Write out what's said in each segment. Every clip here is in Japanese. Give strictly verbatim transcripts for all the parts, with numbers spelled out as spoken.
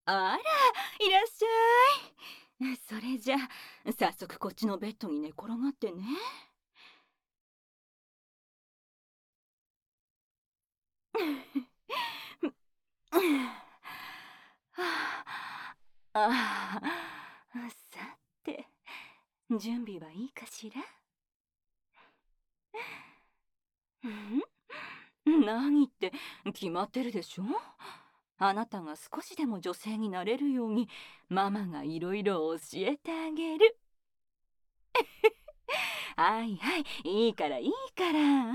あら、いらっしゃい。それじゃあ、早速こっちのベッドに寝転がってね。ああ、さて、準備はいいかしら？ん何って決まってるでしょ。あなたが少しでも女性になれるようにママがいろいろ教えてあげる。はいはい、いいからいいから。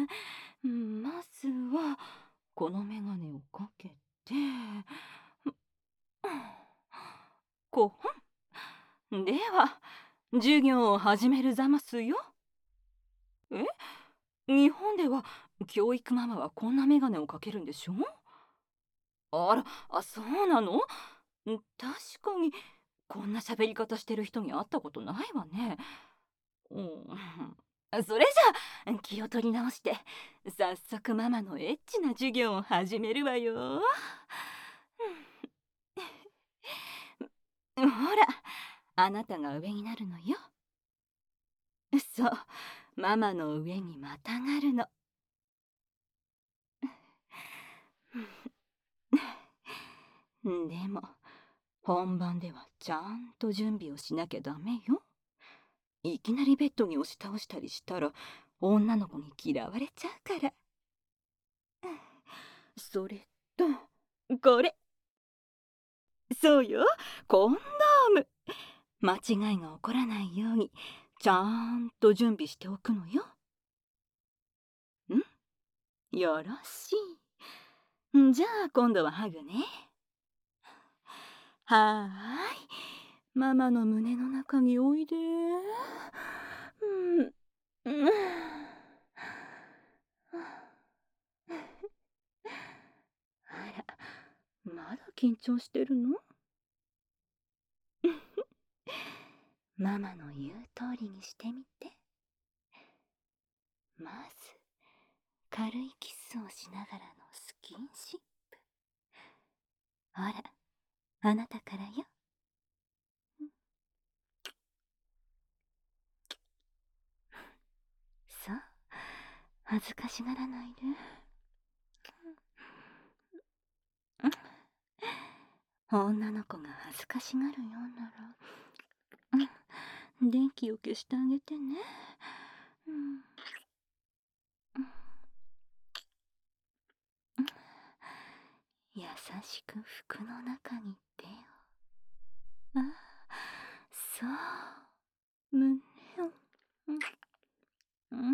うんまずはこのメガネをかけて、こうでは授業を始めるざますよ。え日本では教育ママはこんなメガネをかけるんでしょ。あら、あ、そうなの？ん確かにこんな喋り方してる人に会ったことないわね。うん、それじゃあ気を取り直して早速ママのエッチな授業を始めるわよ。ほら、あなたが上になるのよ。そう、ママの上にまたがるの。でも本番ではちゃんと準備をしなきゃダメよ。いきなりベッドに押し倒したりしたら女の子に嫌われちゃうから。それとこれ、そうよ、コンドーム。間違いが起こらないようにちゃんと準備しておくのよ。んよろしい。んじゃあ今度はハグね。はーい、ママの胸の中においで。うん、うん、あら、まだ緊張してるの？ママの言う通りにしてみて。まず軽いキスをしながらのスキンシップ。ほら、あなたからよ。そう、恥ずかしがらないで。女の子が恥ずかしがるようなら、電気を消してあげてね。うん、優しく服の中に手を。あ、そう、胸を。うん、うん、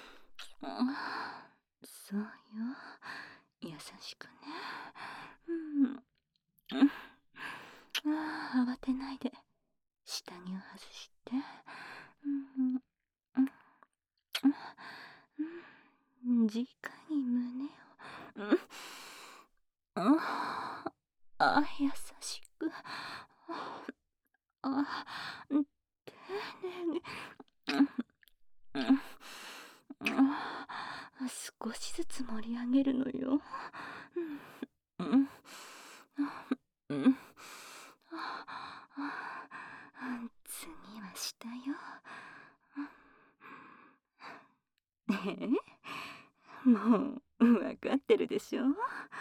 そうよ、優しくね。うん、ああ、慌てないで下着を外して。うんうんうん、直に胸を。うん、ああ、優しく。あ、丁寧に。少しずつ盛り上げるのよ。うん、うん、次は下よ。えもう分かってるでしょ。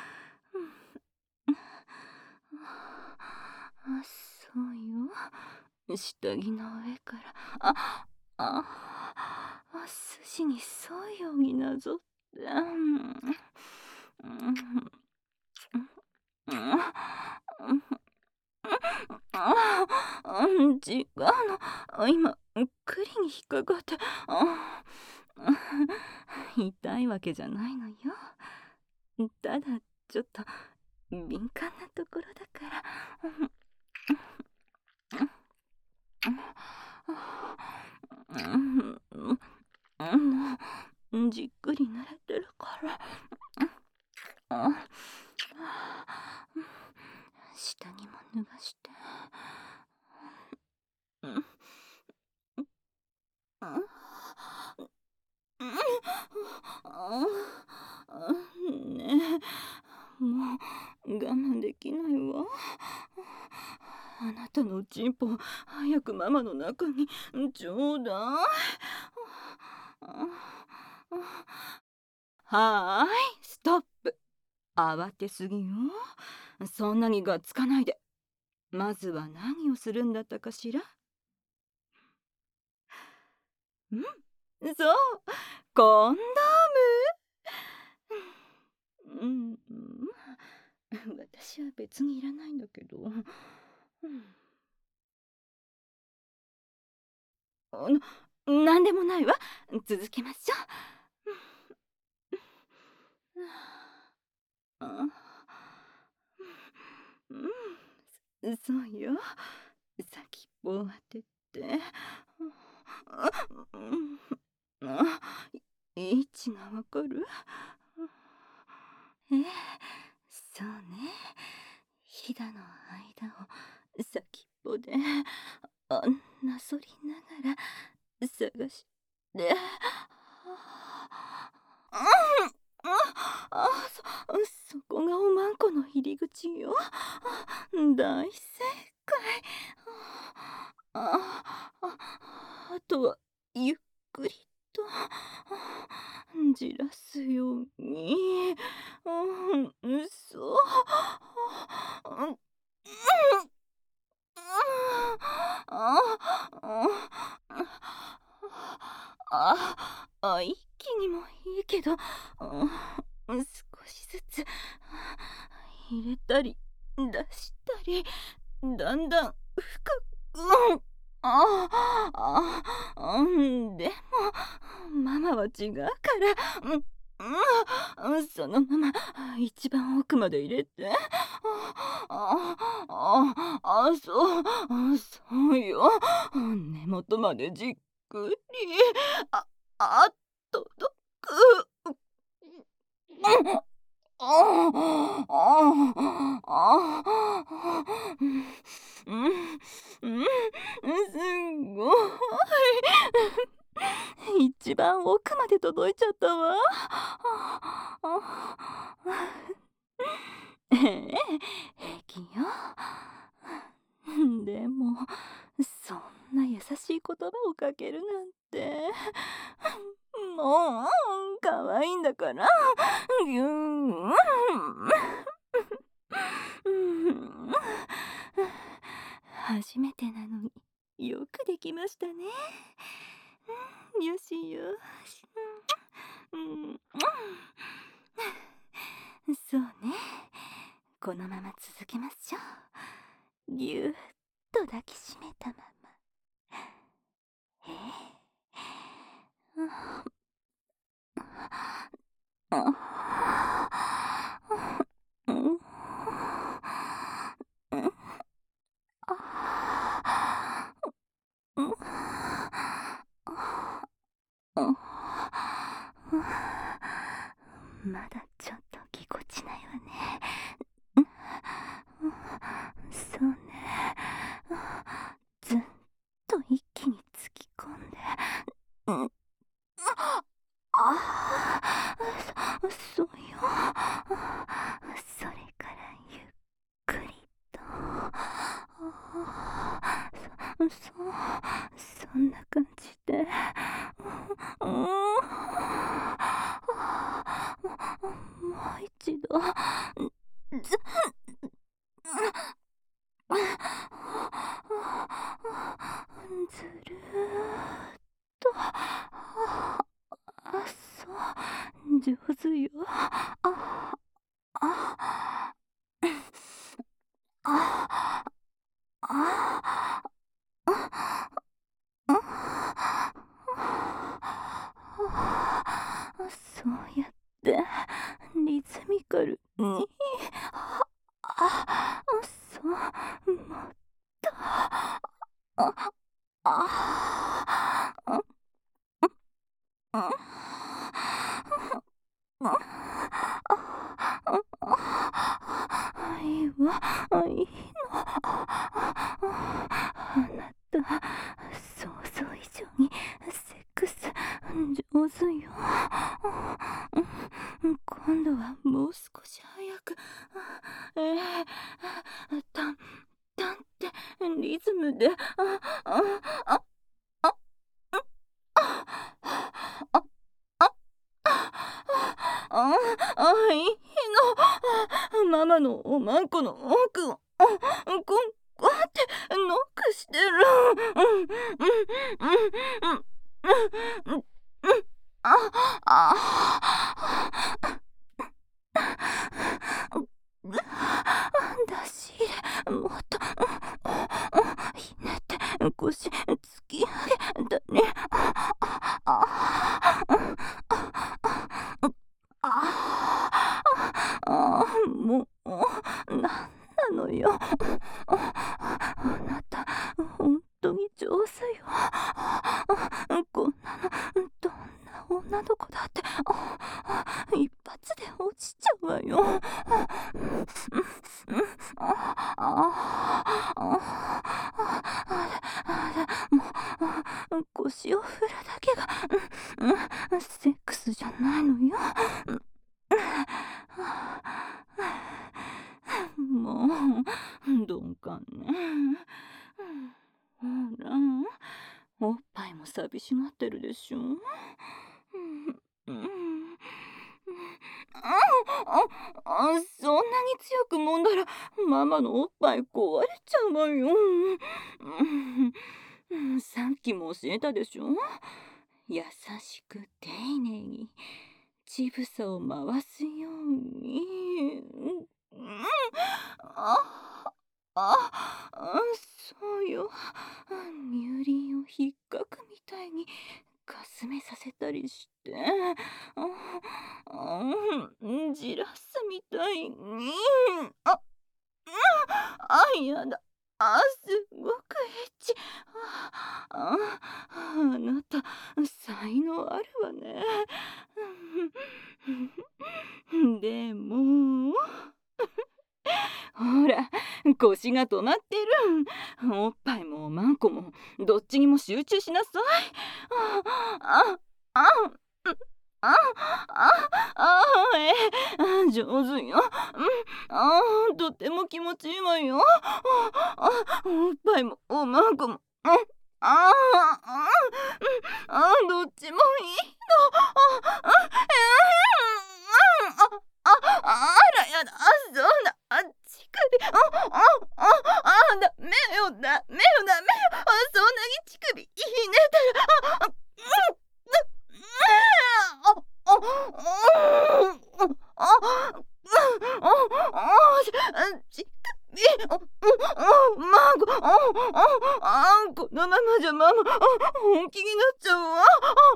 あ、そうよ。下着の上から、あ、あ、あ、筋に沿うようになぞって。うん、うん、うん、ああ、違うの。今、栗に引っかかって、あ、痛いわけじゃないのよ。ただ、ちょっと敏感なところだから。もうじっくり慣れてるから。下着も脱がして。ねえ、も我慢できないわ。あなたのおちんぽ早くママの中にちょうだい。はーい、ストップ。慌てすぎよ。そんなにがっつかないで。まずは何をするんだったかしら。うん、そう、コンドーム。うん、私は別にいらないんだけど。うん、あの、なんでもないわ。続けましょう。あ、うん、そうよ。先っぽを当てて。うん、あ、位置がわかる？ええ、そうね。ひだの間を先っぽであなそりながら探して。ああ、そ、そこがおまんこの入り口よ。大正解。ああ、あとはゆっくりとじらすように。うん、そう。うん、ああ、一気にもいいけど、うん、少しずつ入れたり出したり、だんだん深く、うん、ああ、あ、うん、でもママは違うから、うん、うん、そのまま一番奥まで入れて。ああ、あ、そう、そうよ。根元までじっくり。あ、あ、届く。ああ、ああ、うん、うん、すごい。一番奥まで届いちゃったわ。ええ、平気よ。でも、そんな優しい言葉をかけるなんて。もう、可愛いんだから。ぎゅーん。初めてなのによくできましたね。よしよし。うん、そうね。このまま続けましょう。ぎゅーっと抱きしめたまま。えー、うん、うん、うん、まだちょっとぎこちないわね。そうね。ずっと一気に突き込んで。うん、ああ、そ、そうよ。それからゆっくりと。そ、そう、そんな感じで。うん、もう一度。ず、ずるーっと。あ、そう、上手よ。あ、あ、あ、あ、そうやってリズミカルに。あ、あ、そう、もっと。あ、あ、あ、いいわ、いいの。あなた、想像以上にセックス上手よ。今度はもう少し早く、えー、タンタンってリズムで、ああああああああいいの、ママのおまんこの奥をこんこうやってノックしてる。うんうんうんうんうんうんああ出し入れもっとひねって腰突き上げたりあああもうなんなのよあなた本当に上手よこんなのどんな女の子だって一発で落ちちゃうわよもう腰を振るだけがセックスじゃないのよもう鈍感ねほらおっぱいも寂しがってるでしょああそんなに強く揉んだらママのおっぱい壊れちゃうわよさっきも教えたでしょ優しく丁寧に乳房を回すようにあああそうよ乳輪を引っかくみたいにかすめさせたりしてあうんじらすみたいにああやだあすごくエッチああなた才能あるわねでもほら腰が止まってるおっぱいもマンコもどっちにも集中しなさいああああああえー、上手よ、うん、あとても気持ちいいわよあおっぱいもおまんこも、うん、あああどっちもいいのああああらやだそうだあ乳首ああああだめよだめよだめよあそんなに乳首ひねったらあうんこのままじゃママ本気になっちゃうわ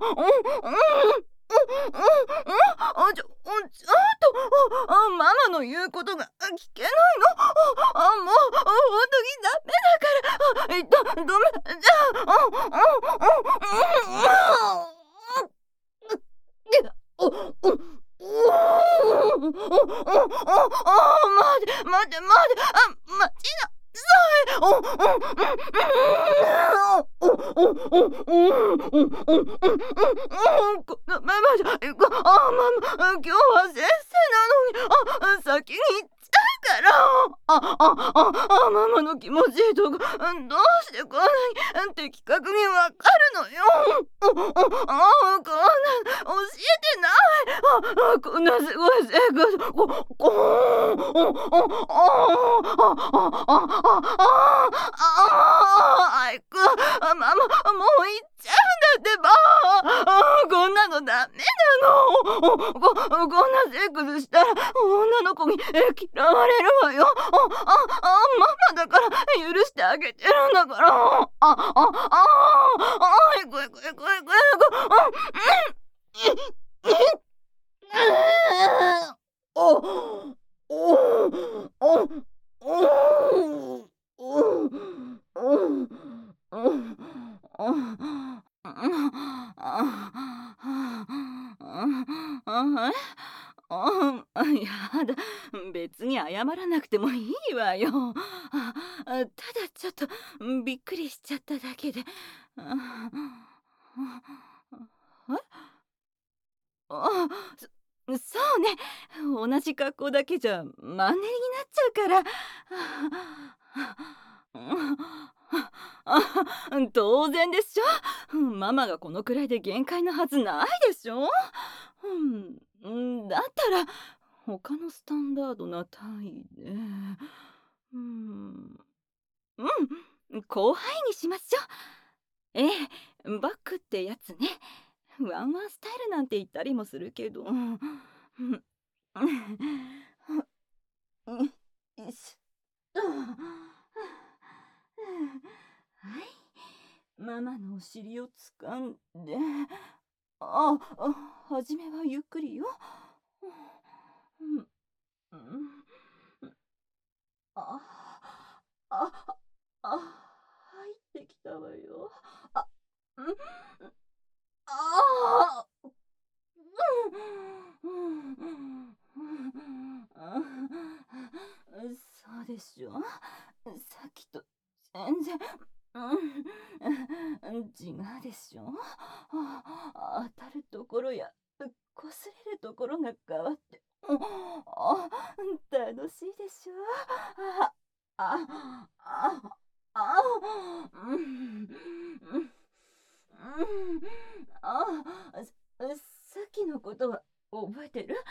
あちょちょっとママの言うことが聞けないのあもう本当にダメだからだダメじゃあおおおお待て待て待てあ待ちなおおこのままじゃあママ今日は先生なのにあ先に行っちゃうからあああママの気持ちいいとこどうしてこんなに的確にわかるのよあこんな教えてないあこんなすごい生活ここあああああああいくママもう行っちゃうんだってばこんなのダメなのここんなセックスしたら女の子に嫌われるわよああママだから許してあげてるんだからああああいくいくいくいくいくおおおおやだ別に謝らなくてもいいわよただちょっとびっくりしちゃっただけでえあそうね。同じ格好だけじゃマンネリになっちゃうから。あ当然でしょ。ママがこのくらいで限界なはずないでしょ。うん、だったら他のスタンダードな単位で、うん、うん、後輩にしましょう。ええ、バックってやつね。ワンワンスタイルなんて言ったりもするけど。うんうんうんよいしょはい、ママのお尻を掴んで、あ、あ、はじめはゆっくりよ。うん、うん、あ、あ、あ、入ってきたわよ。あ、うん、ああ、うん、うん、うん、そうでしょ。さっきと全然、うん、違うでしょ。あ当たるところや擦れるところが変わって、あ楽しいでしょ。ああああうんうんあささっきのことは覚えてる？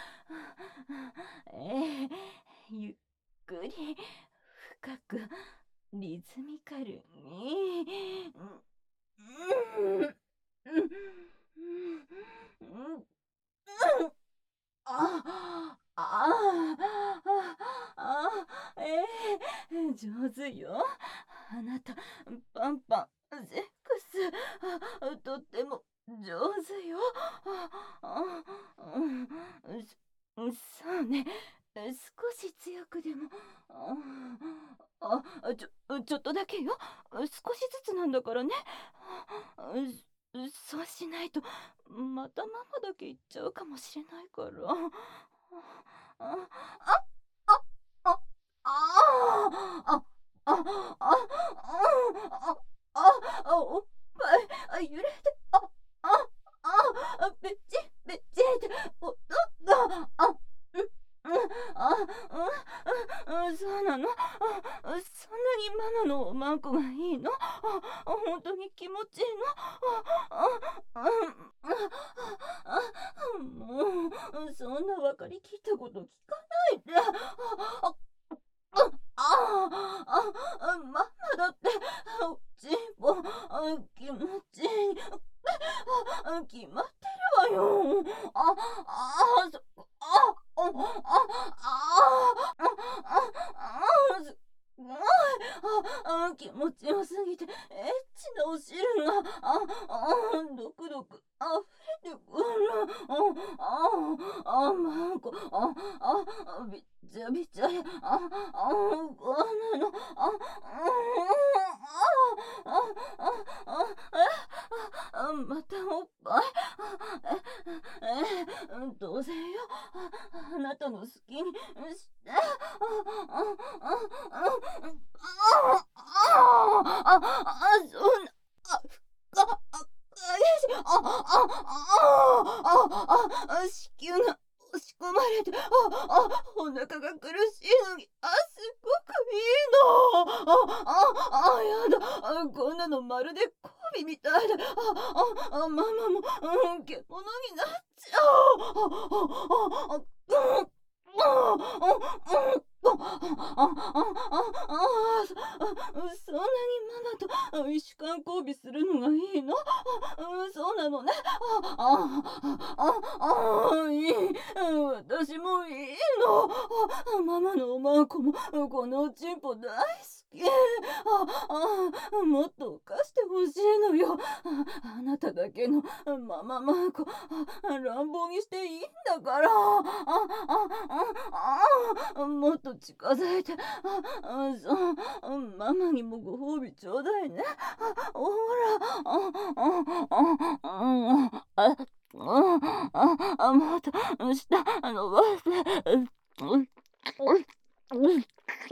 ええゆっくり深くリズミカルに。うんうんうんうんああ、ああ、ああ、ええ上手よ。あなた、パンパン、セックス、あとっても上手よ。ああ、うん、そうね。少し強くでも、ああ、ちょ、ちょっとだけよ。少しずつなんだからね。そうしないとまたママだけ言っちゃうかもしれないから。あ、あ、あ、あ、あ、あ、あ、あ、あ、あ、あ、おっぱい、あ、揺れて、あ、あ、あ、べち、べちって、お、ど、ど、あ、うん、うん、あ、うん、うん、そうなの。あ、そんなにママのおまんこがいいの？あ、本当に気持ちいいの？あ、あ、あ、あ、もう、そんな分かりきったこと聞かないで。あ、あ、あ、あ、あ、ママだって、おちんぽ、あ、気持ちいい。あ、決まってるわよ。あ、あ、そ、あ、あ、あ、あ、あ、あ、すごい。あ、あ、気持ちよすぎて、エッチなお汁が、あ、あ、どくどく溢れてくる。あ、あ、あ、まんこ、あ、あ、びっちゃびちゃや、あ、あ、こんなの、あ、あ、あ、あ、あ、あ、あ、またおっぱい。え、え、どうせよ。あなたの好きにして。あ、あ、あ、あ、あ、あ、あ、あ、そんな、あ、あ、あ、あ、よし、あ、あ、あ、あ、あ、あ、子宮が押し込まれて、あ、あ、お腹が苦しいのに、あ、すごくいいの。あ、あ、あ、やだ。あ、こんなのまるで交尾みたいで、あ、あ、あ、ママも、うん、獣になっちゃう。あ、あ、あ、あ、うん、あ、うん、あ、あ、あ、あ、そそんなにママと主観交尾するのがいいの？あ、そうなのね。あ、あ、あ、あ、いい。私もいいの。あ、ママのおまんこもこのおちんぽ大好き。あ、あ、もっと貸してほしいのよ。あ、あなただけのママまんこ、乱暴にしていいんだから。あ、あ、あ、あ、もっと近づいて。あ、あ、そう、ママにもご褒美ちょうだいね。あ、ほら。あ、あ、あ、あ、あ、あ、あ、あ、もっと下伸ばして。うん、うん、うん、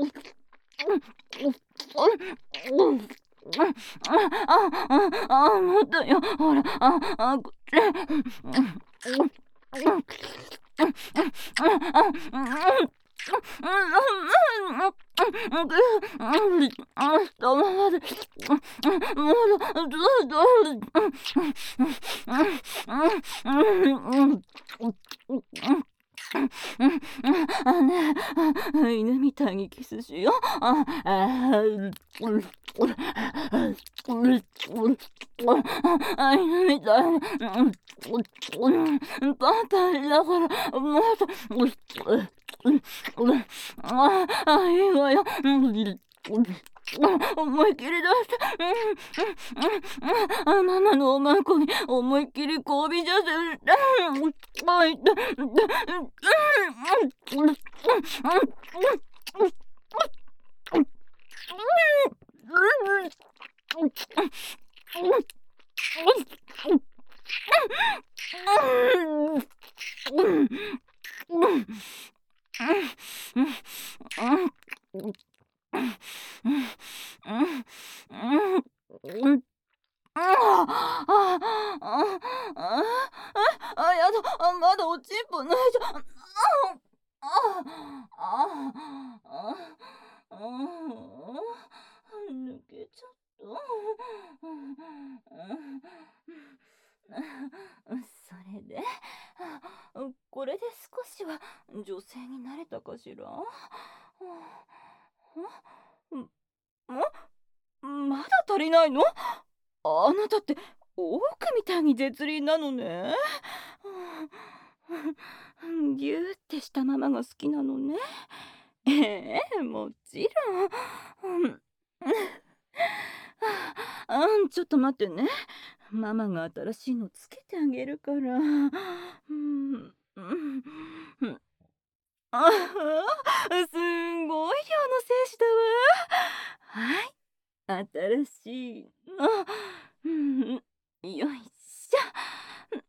うん、あ、あ、あ、あ、もっとよ。ほら、あ、あ、こっち。 犬みたいにキスしよう。ああ犬みたいにバカだからもっとああいいわよ。思いっきり出してあママのおまんこに思いっきり交尾じゃせあああああやだまだおちんぽないじゃん。あああああ抜けちゃった。それでこれで少しは女性になれたかしら。まだ足りないの？あなたってオークみたいに絶倫なのね。ギューってしたままが好きなのね。ええもちろん。あんちょっと待ってね。ママが新しいのつけてあげるから。うんうんああ、すんごい量の精子だわ。はい、新しいの。うん、よいしょ。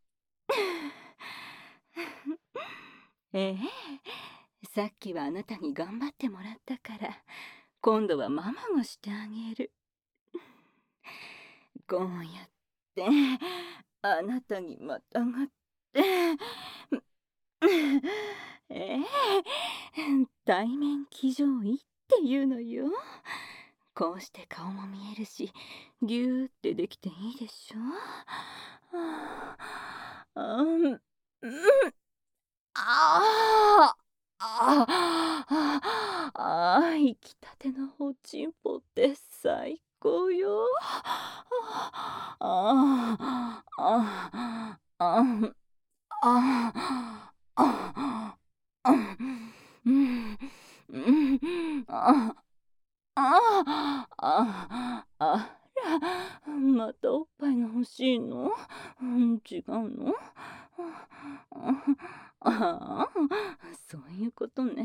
ええ、さっきはあなたに頑張ってもらったから、今度はママがしてあげる。こうやってあなたにまたがって。ええ対面騎乗位っていうのよ。こうして顔も見えるしギューってできていいでしょ。ああうんああああ生きたてのおちんぽって最高よ。あああああああうんうんああああらまたおっぱいが欲しいの？うん違うの？ああそういうことね。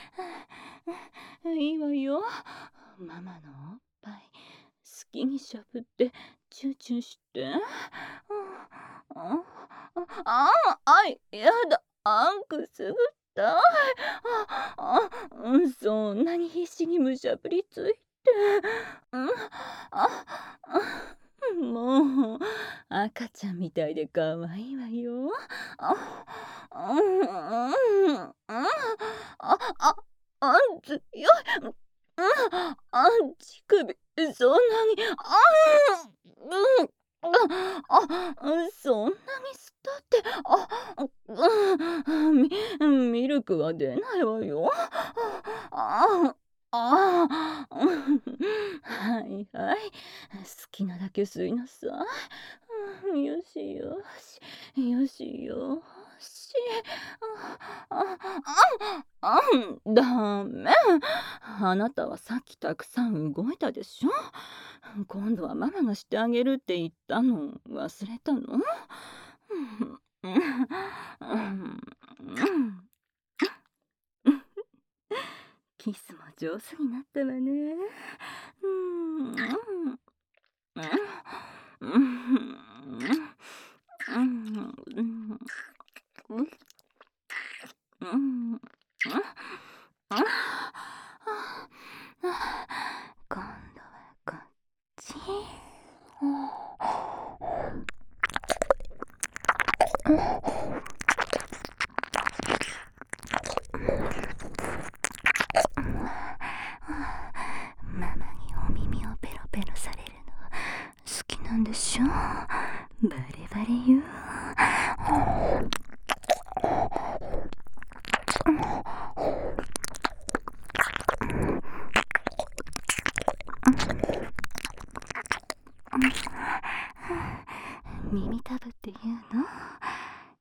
いいわよ。ママのおっぱい好きにしゃぶってチューチューして。あああやだあんくすぐったい。ああそんなに必死にむしゃぶりついて。うんああもう赤ちゃんみたいでかわいいわよ。あうんうんああああん強い。うんあん乳首そんなにあんうんああそんなに吸ったってあうんミミルクは出ないわよ。あああはいはい好きなだけ吸いなさい。うん、よしよしよしよしああああダメ。あなたはさっきたくさん動いたでしょ。今度はママがしてあげるって言ったの忘れたの？うんうんキスも上手になったわね。うんうん今度はこっち。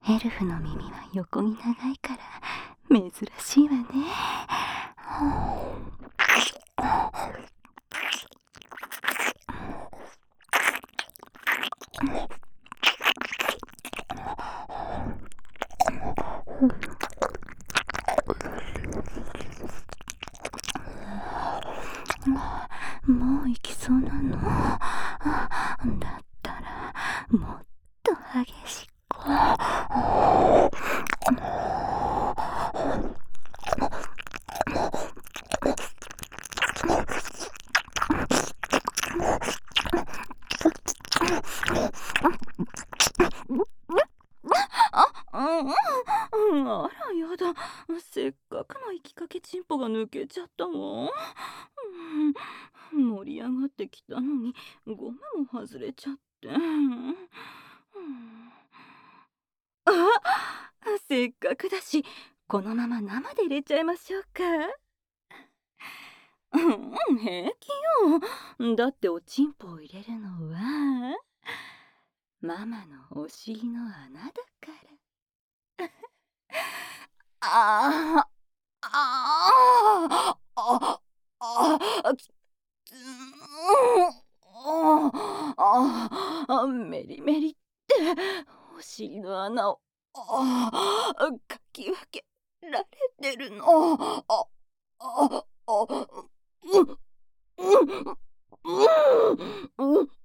エルフの耳は横に長いから珍しいわね。もう行きそうなの？だったらもっと激しく。うん、あらやだ、せっかくの行きかけチンポが抜けちゃったわ。うん、盛り上がってきたのにゴムも外れちゃって、うん、あ、せっかくだしこのまま生で入れちゃいましょうか。うん、平気よ。だっておちんぽを入れるのはママのお尻の穴だから。ああ、ああ、ああ、きつああ、メリメリってお尻の穴をああかき分けられてるの。あああうんうんうんうん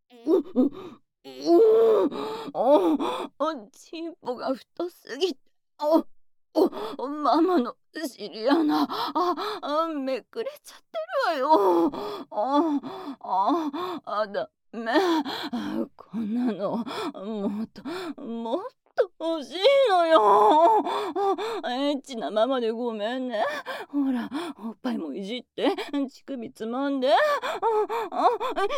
うんチンポが太すぎてあおママの尻穴ああめくれちゃってるわよ。あああだめこんなのもっともっと欲しいのよ。エッチなママでごめんね。ほらおっぱいもいじって乳首つまんで。ああ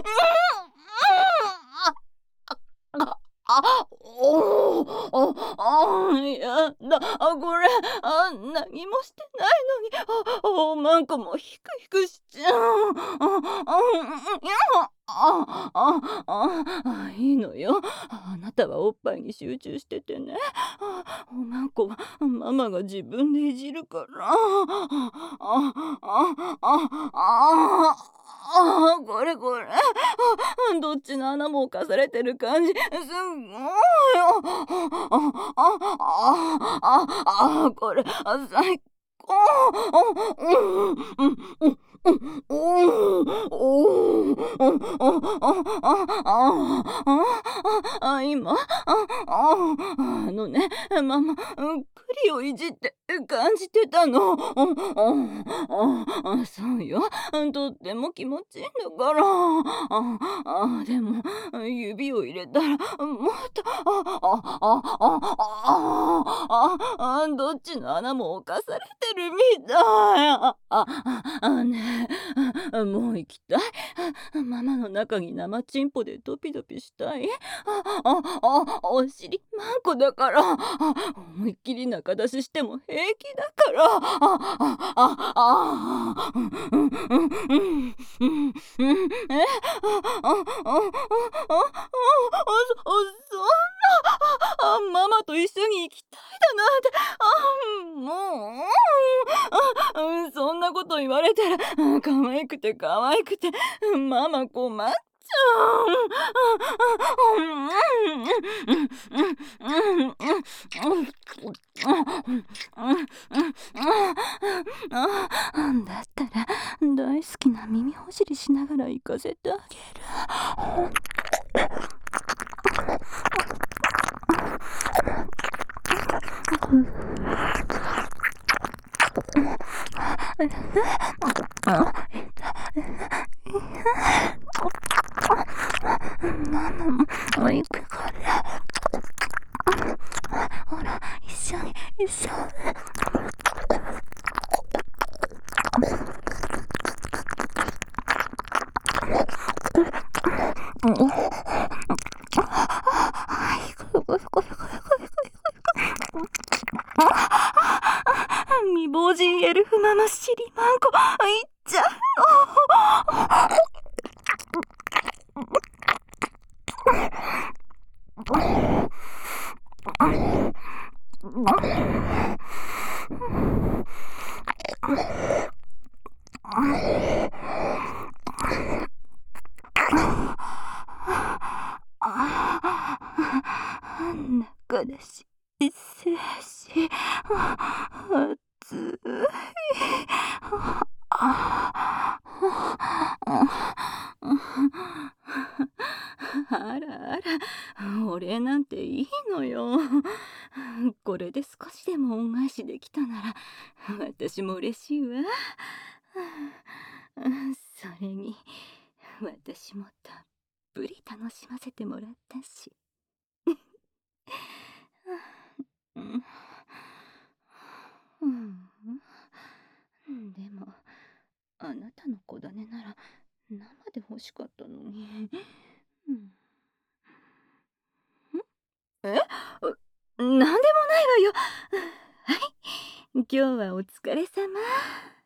ああ、おお、あ、やだ、あ、これ、あ、何もしてないのに、あ、おまんこもひくひくしちゃう。あ、あ、いや、あ、あ、あ、いいのよ。あなたはおっぱいに集中しててね。あ、おまんこはママが自分でいじるから。あ、あ、あ、あ、あ、あ、これこれ。どっちの穴も侵されてる感じ。すんごい。ああああああこれあ最高。うんうんうんうんおああ今あああのねママ栗をいじって感じてたの。あそうよとっても気持ちいいんだから。ああでも指を入れたらもっとあああああああどっちの穴も侵されてるみたい。あああねえもう行きたい。ママの中に生チンポでドピドピしたい。あああお尻マンコだから思いっきり中出ししても平気だから。ああああうんうんうんうんうんえああああああそそんなあママと一緒に行きたいだなんてあもうあそんなこと言われたら可愛くて可愛くてママ困っちゃう。だったら大好きな耳ほじりしながら行かせてあげる。ママも行くから。ほら一緒に一緒に。未亡人エルフママシリマンコいっちゃうの。 中出し、静止、熱い。あらあら、お礼なんていいのよ。これで少しでも恩返しできたなら、私も嬉しいわ。それに、私もたっぷり楽しませてもらったし。うんうん、でも、あなたの子種なら生で欲しかったのに。うん、えうなんでもないわよ。はい、今日はお疲れ様。